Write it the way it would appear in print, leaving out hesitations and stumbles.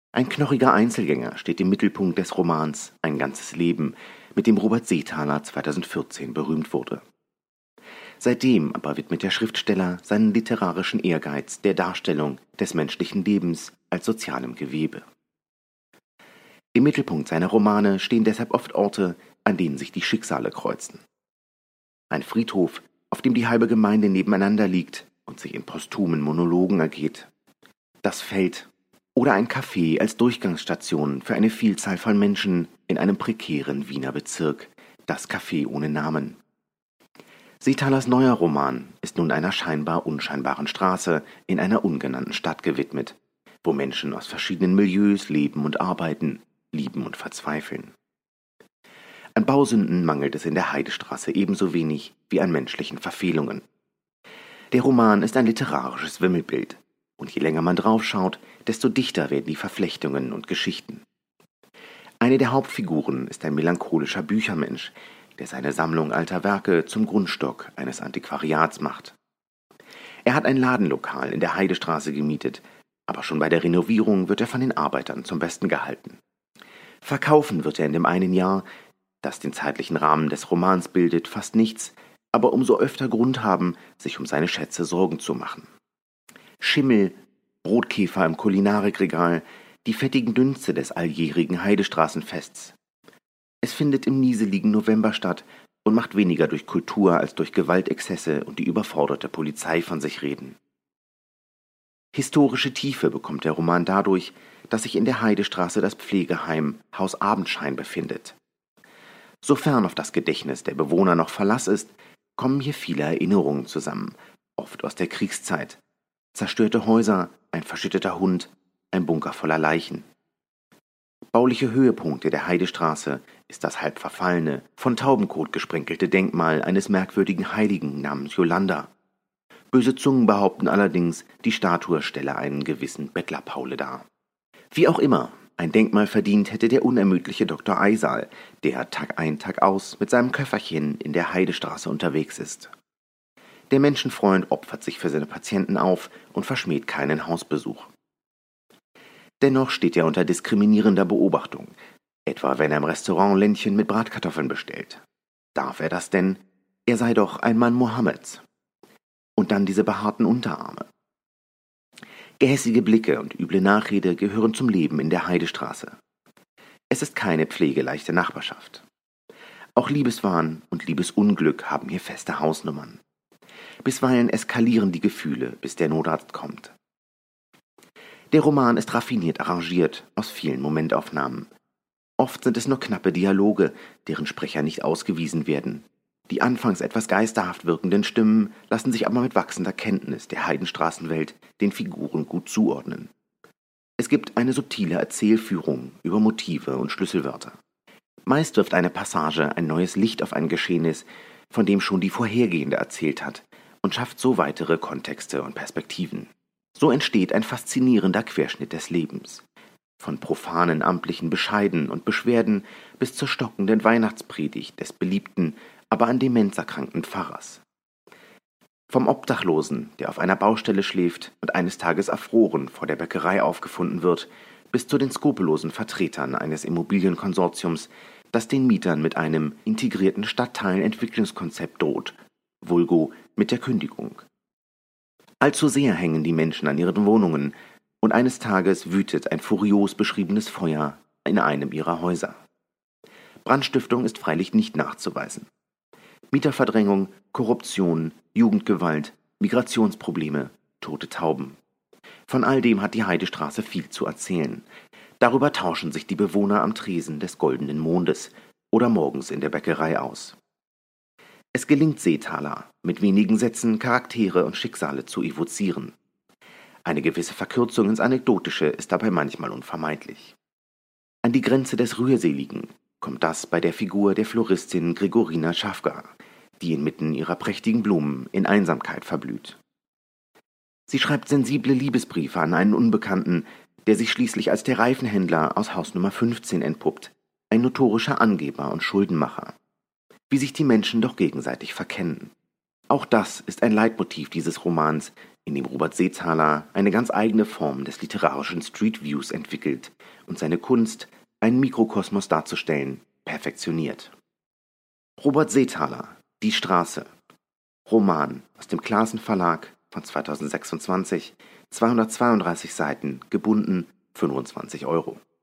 Ein knochiger Einzelgänger steht im Mittelpunkt des Romans Ein ganzes Leben, mit dem Robert Seethaler 2014 berühmt wurde. Seitdem aber widmet der Schriftsteller seinen literarischen Ehrgeiz der Darstellung des menschlichen Lebens als sozialem Gewebe. Im Mittelpunkt seiner Romane stehen deshalb oft Orte, an denen sich die Schicksale kreuzen. Ein Friedhof, auf dem die halbe Gemeinde nebeneinander liegt und sich in posthumen Monologen ergeht. Das Feld oder ein Café als Durchgangsstation für eine Vielzahl von Menschen in einem prekären Wiener Bezirk, das Café ohne Namen. Seethalers neuer Roman ist nun einer scheinbar unscheinbaren Straße in einer ungenannten Stadt gewidmet, wo Menschen aus verschiedenen Milieus leben und arbeiten, lieben und verzweifeln. An Bausünden mangelt es in der Heidestraße ebenso wenig wie an menschlichen Verfehlungen. Der Roman ist ein literarisches Wimmelbild, und je länger man draufschaut, desto dichter werden die Verflechtungen und Geschichten. Eine der Hauptfiguren ist ein melancholischer Büchermensch, der seine Sammlung alter Werke zum Grundstock eines Antiquariats macht. Er hat ein Ladenlokal in der Heidestraße gemietet, aber schon bei der Renovierung wird er von den Arbeitern zum Besten gehalten. Verkaufen wird er in dem einen Jahr, das den zeitlichen Rahmen des Romans bildet, fast nichts, aber umso öfter Grund haben, sich um seine Schätze Sorgen zu machen. Schimmel, Brotkäfer im Kulinarikregal, die fettigen Dünste des alljährigen Heidestraßenfests. Es findet im nieseligen November statt und macht weniger durch Kultur als durch Gewaltexzesse und die überforderte Polizei von sich reden. Historische Tiefe bekommt der Roman dadurch, dass sich in der Heidestraße das Pflegeheim Haus Abendschein befindet. Sofern auf das Gedächtnis der Bewohner noch Verlass ist, kommen hier viele Erinnerungen zusammen, oft aus der Kriegszeit. Zerstörte Häuser, ein verschütteter Hund, ein Bunker voller Leichen. Bauliche Höhepunkte der Heidestraße ist das halb verfallene, von Taubenkot gesprenkelte Denkmal eines merkwürdigen Heiligen namens Yolanda. Böse Zungen behaupten allerdings, die Statue stelle einen gewissen Bettler Paule dar. Wie auch immer, ein Denkmal verdient hätte der unermüdliche Dr. Eisal, der Tag ein, Tag aus mit seinem Köfferchen in der Heidestraße unterwegs ist. Der Menschenfreund opfert sich für seine Patienten auf und verschmäht keinen Hausbesuch. Dennoch steht er unter diskriminierender Beobachtung, etwa wenn er im Restaurant Ländchen mit Bratkartoffeln bestellt. Darf er das denn? Er sei doch ein Mann Mohammeds. Und dann diese behaarten Unterarme. Gehässige Blicke und üble Nachrede gehören zum Leben in der Heidestraße. Es ist keine pflegeleichte Nachbarschaft. Auch Liebeswahn und Liebesunglück haben hier feste Hausnummern. Bisweilen eskalieren die Gefühle, bis der Notarzt kommt. Der Roman ist raffiniert arrangiert, aus vielen Momentaufnahmen. Oft sind es nur knappe Dialoge, deren Sprecher nicht ausgewiesen werden. Die anfangs etwas geisterhaft wirkenden Stimmen lassen sich aber mit wachsender Kenntnis der Heidenstraßenwelt den Figuren gut zuordnen. Es gibt eine subtile Erzählführung über Motive und Schlüsselwörter. Meist wirft eine Passage ein neues Licht auf ein Geschehnis, von dem schon die vorhergehende erzählt hat, und schafft so weitere Kontexte und Perspektiven. So entsteht ein faszinierender Querschnitt des Lebens. Von profanen amtlichen Bescheiden und Beschwerden bis zur stockenden Weihnachtspredigt des beliebten, aber an Demenz erkrankten Pfarrers. Vom Obdachlosen, der auf einer Baustelle schläft und eines Tages erfroren vor der Bäckerei aufgefunden wird, bis zu den skrupellosen Vertretern eines Immobilienkonsortiums, das den Mietern mit einem integrierten Stadtteilenentwicklungskonzept droht, vulgo mit der Kündigung. Allzu sehr hängen die Menschen an ihren Wohnungen, und eines Tages wütet ein furios beschriebenes Feuer in einem ihrer Häuser. Brandstiftung ist freilich nicht nachzuweisen. Mieterverdrängung, Korruption, Jugendgewalt, Migrationsprobleme, tote Tauben. Von all dem hat die Heidestraße viel zu erzählen. Darüber tauschen sich die Bewohner am Tresen des Goldenen Mondes oder morgens in der Bäckerei aus. Es gelingt Seethaler, mit wenigen Sätzen Charaktere und Schicksale zu evozieren. Eine gewisse Verkürzung ins Anekdotische ist dabei manchmal unvermeidlich. An die Grenze des Rührseligen kommt das bei der Figur der Floristin Gregorina Schafgar, die inmitten ihrer prächtigen Blumen in Einsamkeit verblüht. Sie schreibt sensible Liebesbriefe an einen Unbekannten, der sich schließlich als der Reifenhändler aus Haus Nummer 15 entpuppt, ein notorischer Angeber und Schuldenmacher. Wie sich die Menschen doch gegenseitig verkennen. Auch das ist ein Leitmotiv dieses Romans, in dem Robert Seethaler eine ganz eigene Form des literarischen Street Views entwickelt und seine Kunst, einen Mikrokosmos darzustellen, perfektioniert. Robert Seethaler, Die Straße. Roman aus dem Clasen Verlag von 2026, 232 Seiten, gebunden, 25 Euro.